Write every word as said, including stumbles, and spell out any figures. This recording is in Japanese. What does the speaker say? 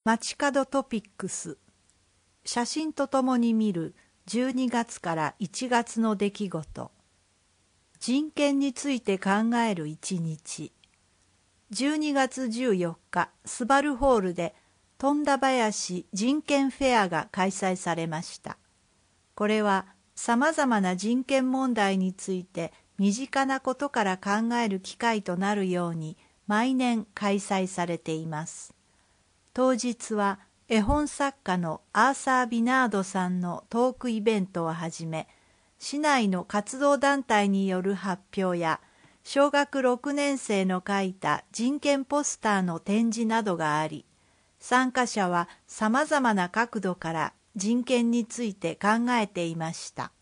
街角トピックス、写真とともに見るじゅうにがつからいちがつの出来事。人権について考える一日。じゅうにがつじゅうよっか、スバルホールで富田林人権フェアが開催されました。これはさまざまな人権問題について身近なことから考える機会となるように毎年開催されています。当日は絵本作家のアーサー・ビナードさんのトークイベントをはじめ、市内の活動団体による発表や、小学ろくねん生の描いた人権ポスターの展示などがあり、参加者はさまざまな角度から人権について考えていました。